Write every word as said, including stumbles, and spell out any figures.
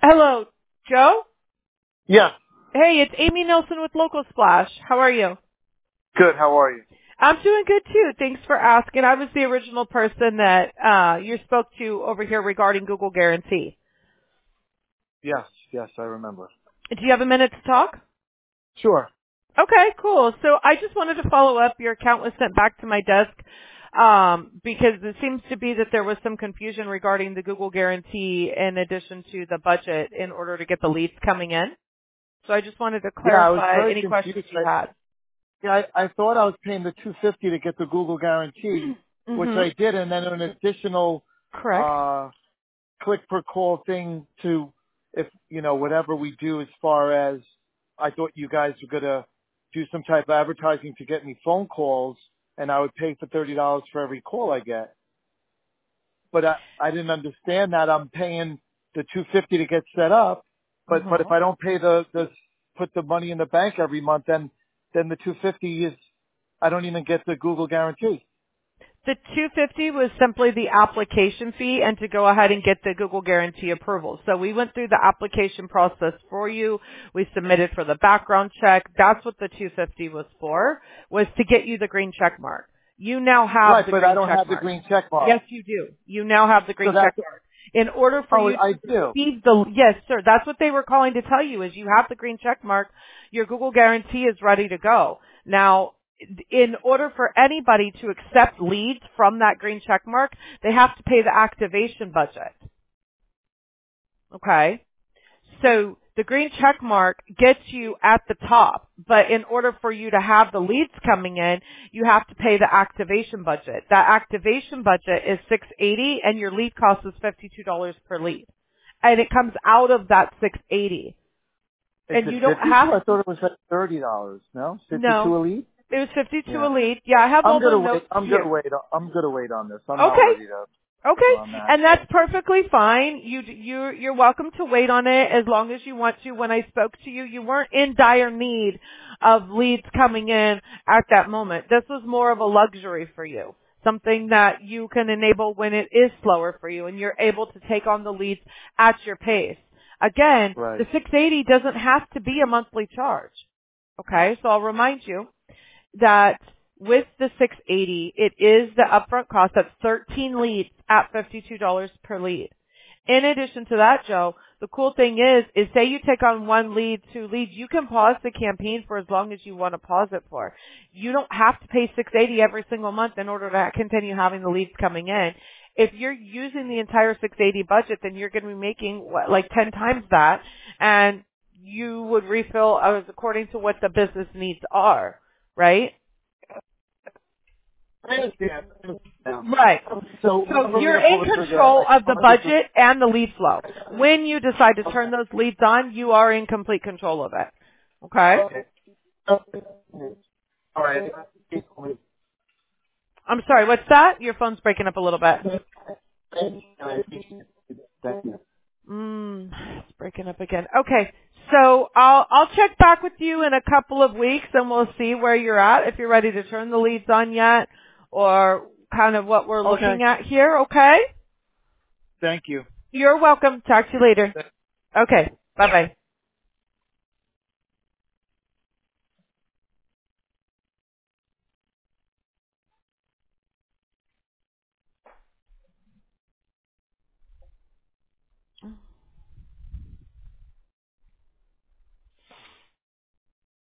Hello, Joe? Yes. Hey, it's Amy Nelson with Local Splash. How are you? Good. How are you? I'm doing good too. Thanks for asking. I was the original person that uh you spoke to over here regarding Google Guarantee. Yes. Yes, I remember. Do you have a minute to talk? Sure. Okay, cool. So I just wanted to follow up. Your account was sent back to my desk um, because it seems to be that there was some confusion regarding the Google Guarantee in addition to the budget in order to get the leads coming in. So I just wanted to Yeah, I was clarify very any questions confused. you I, had. yeah, I, I thought I was paying the two fifty to get the Google guarantee, which Mm-hmm. I did, and then an additional Correct. uh click per call thing to, if you know, whatever we do as far as, I thought you guys were gonna do some type of advertising to get me phone calls, and I would pay for thirty dollars for every call I get. But I, I didn't understand that I'm paying the two fifty to get set up, but but if Mm-hmm. I don't pay the the put the money in the bank every month, then then the two fifty is, I don't even get the Google guarantee. The two hundred fifty was simply the application fee and to go ahead and get the Google Guarantee approval. So we went through the application process for you. We submitted for the background check. That's what the two hundred fifty was for, was to get you the green check mark. You now have Right, the but I green don't check have the mark. green check Yes, mark. you do. You now have the So green check that's, mark. In order for oh, you I to do. receive the, yes, sir, that's what they were calling to tell you is you have the green check mark. Your Google Guarantee is ready to go. Now, in order for anybody to accept leads from that green check mark, they have to pay the activation budget. Okay? So the green check mark gets you at the top, but in order for you to have the leads coming in, you have to pay the activation budget. That activation budget is six hundred eighty dollars and your lead cost is fifty-two dollars per lead. And it comes out of that six hundred eighty Is dollars. And it you don't fifty-two? have, I thought it was at thirty dollars. No, fifty-two no, a lead. it was fifty-two Yeah, a lead. Yeah, I have I'm all the gonna wait. notes I'm gonna here. wait. I'm gonna wait on this. I'm not Okay. ready to Okay, on that. and that's perfectly fine. You you you're welcome to wait on it as long as you want to. When I spoke to you, you weren't in dire need of leads coming in at that moment. This was more of a luxury for you, something that you can enable when it is slower for you and you're able to take on the leads at your pace. Again, Right. the six hundred eighty doesn't have to be a monthly charge. Okay, so I'll remind you that with the six hundred eighty, it is the upfront cost. That's thirteen leads at fifty-two dollars per lead. In addition to that, Joe, the cool thing is, is say you take on one lead, two leads, you can pause the campaign for as long as you want to pause it for. You don't have to pay six hundred eighty every single month in order to continue having the leads coming in. If you're using the entire six hundred eighty budget, then you're going to be making what, like ten times that, and you would refill as according to what the business needs are. Right? I understand. I understand. Right. So, So whenever you're we in pull the trigger, control I of the want to just, budget and the lead flow. When you decide to turn okay. those leads on, you are in complete control of it. Okay? Okay. Okay. All right. I'm sorry, what's that? Your phone's breaking up a little bit. Thank you. Mm, it's breaking up again. Okay. So I'll I'll check back with you in a couple of weeks and we'll see where you're at, if you're ready to turn the leads on yet, or kind of what we're Okay. looking at here, okay? Thank you. You're welcome. Talk to you later. Okay. Bye bye.